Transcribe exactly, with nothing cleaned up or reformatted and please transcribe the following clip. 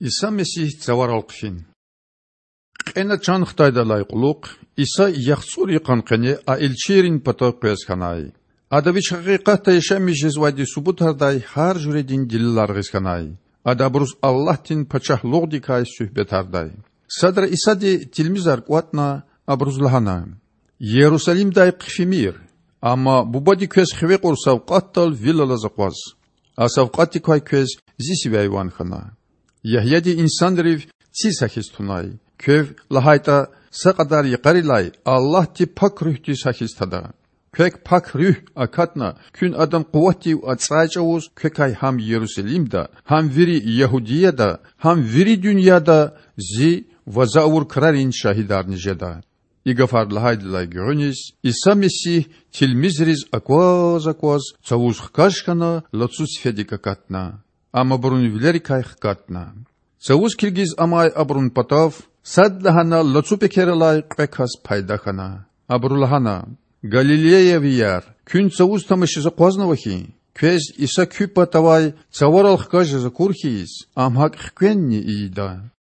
İsa Mesih zavaralqfin. Qena chan Xitayda layquluq, İsa yaxsuri qanqani a elçirin pato qeskanay. Adaviç haqiqatda yaşamışız vadi subutarday har juredin dillargıskanay. Adabrus Allah'tin paçahluq dikay sühbetarday. Sadra İsa di tilmizar qvatna abruzlahana. Yerusalimday qfimir. Ama bubadi köz xivek ur savqattal villala zaqvaz. A savqati kay köz zisi vayvan khana. Yahya di insan riv si sakis tunay. Köv lahayta saqadar yaqarilay Allah ti pak ruh ti sakis tada. Kök pak ruh akatna kün adam quvvati atsaycavuz kökay ham Yerusalimda ham viri Yahudiyada ham viri dünyada zi vazavur krarin şahidar nijeda. İgafar lahaydilay görüniz İsa Mesih tilmizriz akvaz akvaz çavuz xkashkana latsus fedika katna. Ama burun vileri kay xkatna. Çavuz kilgiz amay abrun patav sadlahana latsu pekeralay qekas paydakhana. Abrulahana Galileya viyar kün çavuz tamışızı qoznavahi. Kvez İsa küpatavay çavaral xkajızı kurhiyiz. Amhak xkvenni ida.